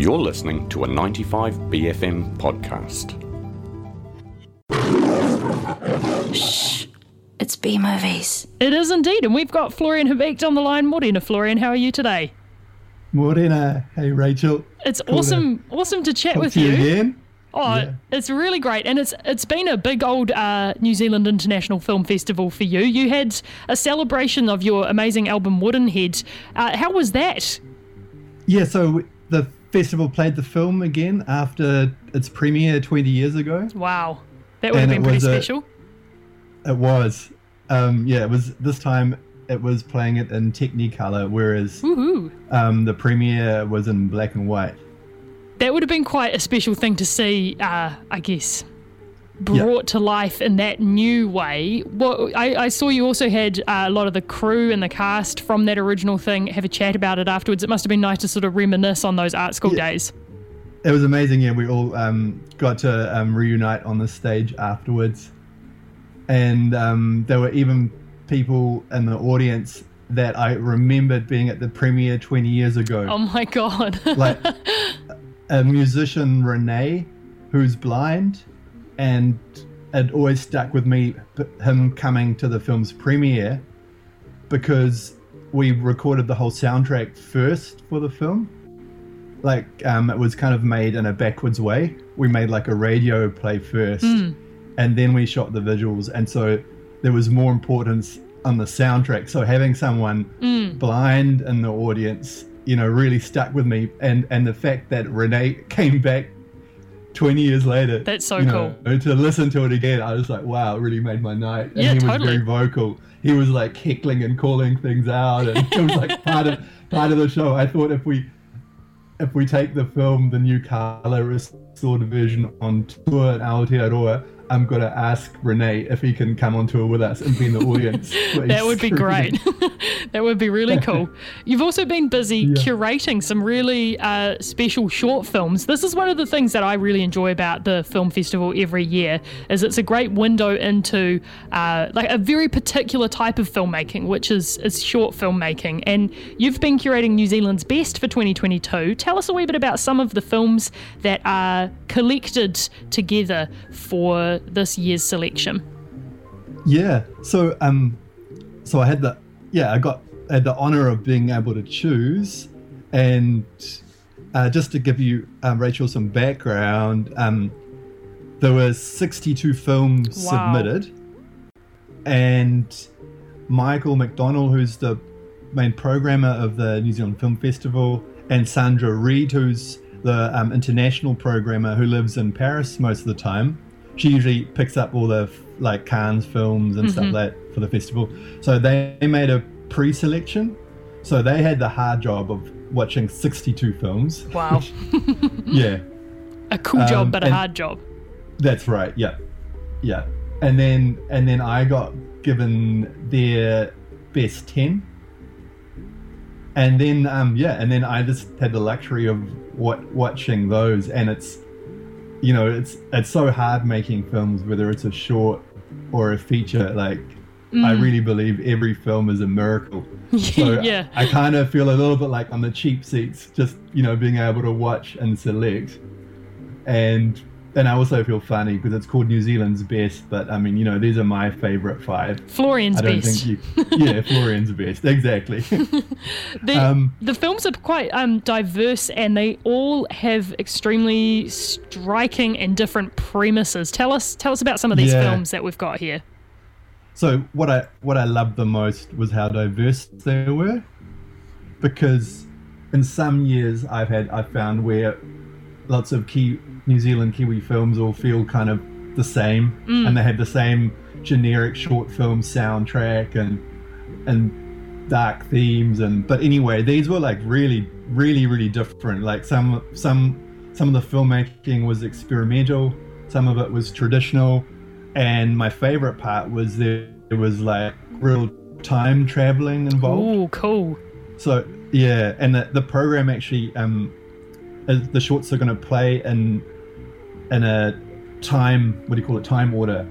You're listening to a 95BFM podcast. Shh, it's B-Movies. It is indeed, and we've got Florian Habecht on the line. Morena, Florian, how are you today? Morena, hey Rachel. It's awesome to chat with you. Again. Oh, yeah. It's really great, and it's been a big old New Zealand International Film Festival for you. You had a celebration of your amazing album Woodenhead. How was that? Yeah, so the festival played the film again after its premiere 20 years ago. Wow, that would have been pretty special. It was. It was this time. It was playing it in Technicolor, whereas the premiere was in black and white. That would have been quite a special thing to see, I guess, brought to life in that new way. Well, I saw you also had a lot of the crew and the cast from that original thing have a chat about it afterwards. It must have been nice to sort of reminisce on those art school days. It was amazing. Yeah, we all got to reunite on the stage afterwards. And there were even people in the audience that I remembered being at the premiere 20 years ago. Oh my God. Like a musician, Renee, who's blind, and it always stuck with me, him coming to the film's premiere, because we recorded the whole soundtrack first for the film. Like, it was kind of made in a backwards way. We made like a radio play first, and then we shot the visuals, and so there was more importance on the soundtrack. So having someone blind in the audience, really stuck with me, and the fact that Renee came back 20 years later, that's so cool. To listen to it again, I was like, wow, it really made my night. And he was very vocal. He was like heckling and calling things out, and it was like part of the show. I thought if we take the film, the new Kala Restored version, on tour in Aotearoa, I'm going to ask Renee if he can come on tour with us and be in the audience. That would be great. That would be really cool. You've also been busy curating some really special short films. This is one of the things that I really enjoy about the film festival every year, is it's a great window into like a very particular type of filmmaking, which is short filmmaking. And you've been curating New Zealand's best for 2022. Tell us a wee bit about some of the films that are collected together for this year's selection. Yeah, so I had the honor of being able to choose, and just to give you Rachel some background, there were 62 films submitted, and Michael McDonnell, who's the main programmer of the New Zealand Film Festival, and Sandra Reid, who's the international programmer who lives in Paris most of the time. She usually picks up all the like Cannes films and stuff like that for the festival. So they made a pre-selection. So they had the hard job of watching 62 films. Wow. Yeah. A cool job, but a hard job. That's right. Yeah. Yeah. And then I got given their best 10. And then I just had the luxury of watching those, and it's so hard making films, whether it's a short or a feature. Like, I really believe every film is a miracle. So I kind of feel a little bit like on the cheap seats, just, being able to watch and select. And I also feel funny because it's called New Zealand's best, but I mean, these are my favorite 5. Florian's best. Florian's best, exactly. The films are quite diverse, and they all have extremely striking and different premises. Tell us about some of these films that we've got here. So what I loved the most was how diverse they were, because in some years I've found where lots of New Zealand Kiwi films all feel kind of the same, and they have the same generic short film soundtrack and dark themes, but anyway, these were like really, really, really different. Like some of the filmmaking was experimental, some of it was traditional, and my favorite part was there was like real time traveling involved. Oh, cool. So yeah, and the program actually the shorts are going to play in a time, time order.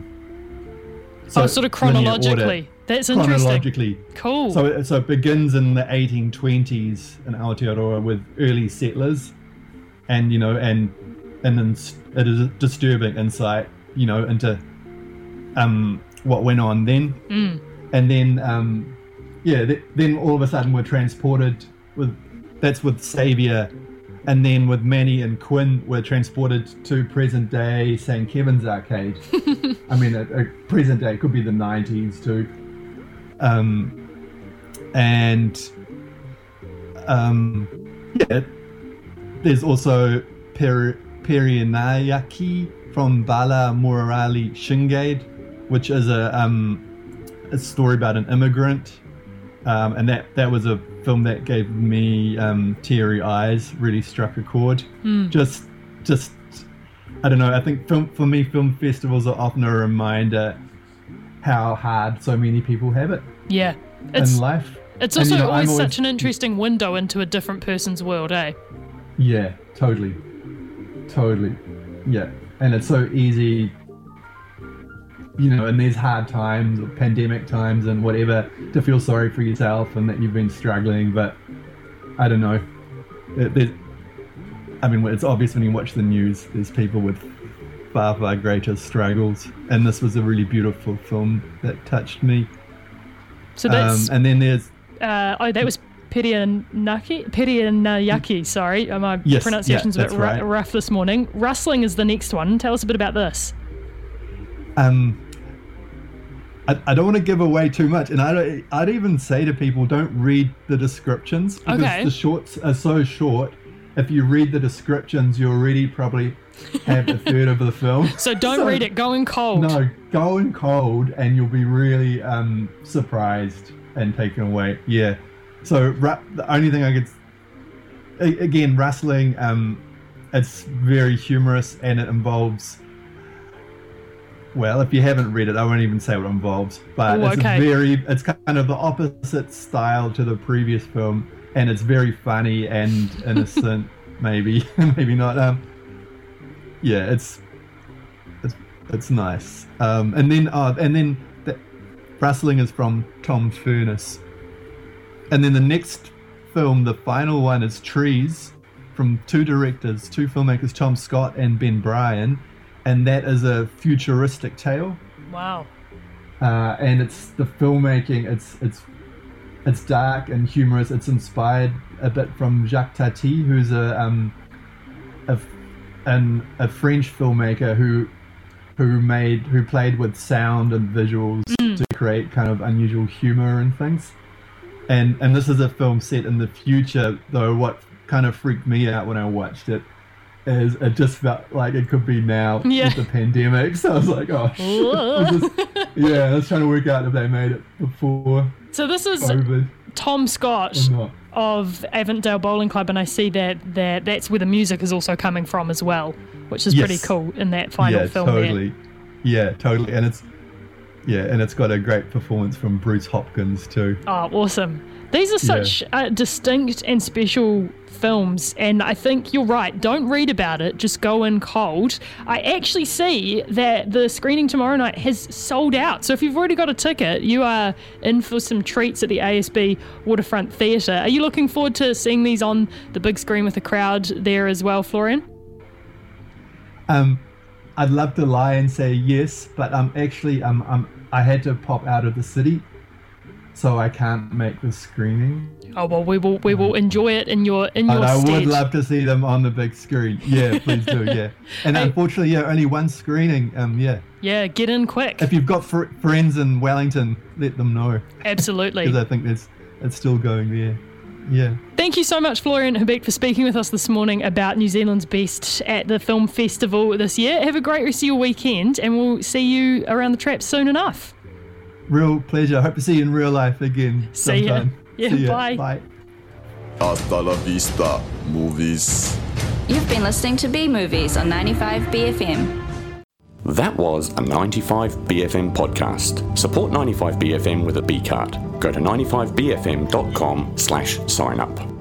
Sort of chronologically. That's interesting. Chronologically. Cool. So it begins in the 1820s in Aotearoa with early settlers, and then it is a disturbing insight, into what went on then. And then then all of a sudden we're transported with Saviour, and then with Manny and Quinn we're transported to present day St. Kevin's Arcade. I mean, a present day, could be the 90s too. There's also Perianayaki from Bala Murali Shingade, which is a story about an immigrant, and that was a film that gave me teary eyes, really struck a chord. Just I don't know, I think for me film festivals are often a reminder how hard so many people have it in life. It's also always such an interesting window into a different person's world, eh? Yeah, totally. Yeah, and it's so easy, in these hard times, or pandemic times and whatever, to feel sorry for yourself and that you've been struggling. But I don't know. It's obvious when you watch the news, there's people with far, far greater struggles. And this was a really beautiful film that touched me. So that's... and then there's... that was Perianayaki, sorry. My pronunciation's a bit rough this morning. Rustling is the next one. Tell us a bit about this. I don't want to give away too much, and I'd even say to people, don't read the descriptions, because the shorts are so short. If you read the descriptions, you already probably have a third of the film. So don't read it. Go in cold. No, go in cold, and you'll be really surprised and taken away. Yeah. So the only thing I could... Again, Rustling, it's very humorous, and it involves... Well, if you haven't read it, I won't even say what it involves. But it's kind of the opposite style to the previous film, and it's very funny and innocent, maybe not. It's nice. And then Rustling is from Tom Furness. And then the next film, the final one, is Trees, from two filmmakers, Tom Scott and Ben Bryan. And that is a futuristic tale. Wow. And it's the filmmaking. It's dark and humorous. It's inspired a bit from Jacques Tati, who's a French filmmaker who played with sound and visuals to create kind of unusual humor and things. And this is a film set in the future, though. What kind of freaked me out when I watched it is it just felt like it could be now with the pandemic. So I was like, oh shit. I was trying to work out if they made it before. So this is COVID. Tom Scott of Avondale Bowling Club, and I see that's where the music is also coming from as well, which is pretty cool in that final film. Totally. Yeah, totally. And it's got a great performance from Bruce Hopkins too. Oh, awesome. These are such distinct and special films, and I think you're right. Don't read about it, just go in cold. I actually see that the screening tomorrow night has sold out. So if you've already got a ticket, you are in for some treats at the ASB Waterfront Theatre. Are you looking forward to seeing these on the big screen with the crowd there as well, Florian? I'd love to lie and say yes, but I had to pop out of the city, so I can't make the screening. Oh well, we will enjoy it in your stead. I would love to see them on the big screen. Yeah, please do. Yeah, and unfortunately, only one screening. Yeah, get in quick. If you've got friends in Wellington, let them know. Absolutely, because I think it's still going there. Yeah. Thank you so much, Florian Hubect, for speaking with us this morning about New Zealand's Best at the film festival this year. Have a great rest of your weekend, and we'll see you around the traps soon enough. Real pleasure. Hope to see you in real life again sometime. See ya. Bye. Bye. Hasta la vista, movies. You've been listening to B Movies on 95BFM. That was a 95BFM podcast. Support 95BFM with a B card. Go to 95BFM.com/sign up.